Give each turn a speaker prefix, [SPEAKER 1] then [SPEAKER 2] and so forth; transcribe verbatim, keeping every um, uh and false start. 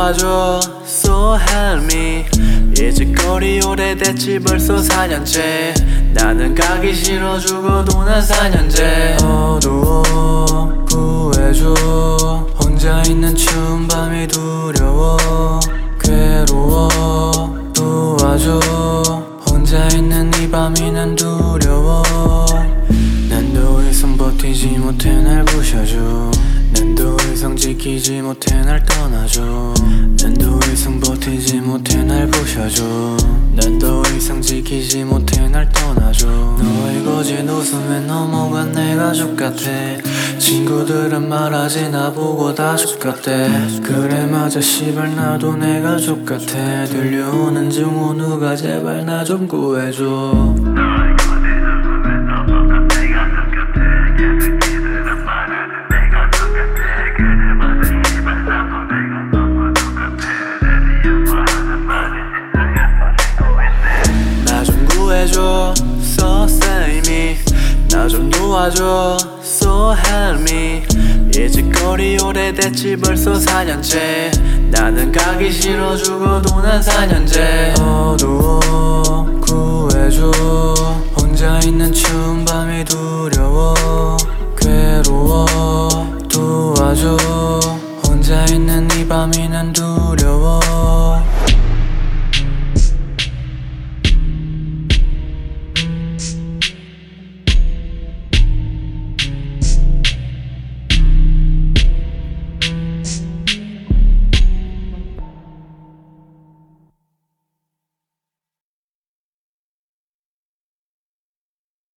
[SPEAKER 1] 도와줘 So help me. 이제 거리 오래됐지 벌써 사 년째. 나는 가기 싫어 죽어도 난 사 년째. 어두워 구해줘. 혼자 있는 추운 밤이 두려워. 괴로워 도와줘. 혼자 있는 이 밤이 난 두려워. 난 더 이상 버티지 못해 날 부셔줘. 난 더 이상 지키지 못해 날 떠나줘. 난 더 이상 버티지 못해 날 부셔줘. 난 더 이상 지키지 못해 날 떠나줘. 너의 거짓 웃음에 넘어간 내 가족 같아. 친구들은 말하지 나보고 다 죽같대. 그래 맞아 씨발 나도 내 가족 같아. 들려오는 증오 누가 제발 나 좀 구해줘. 나 좀 구해줘 So save me. 나 좀 도와줘 So help me. 이제 거리 오래됐지 벌써 사 년째. 나는 가기 싫어 죽어도 난 사 년째. 어두워 구해줘. 혼자 있는 추운 밤이 두려워. 괴로워 도와줘. 혼자 있는 이 밤이 난 두려워.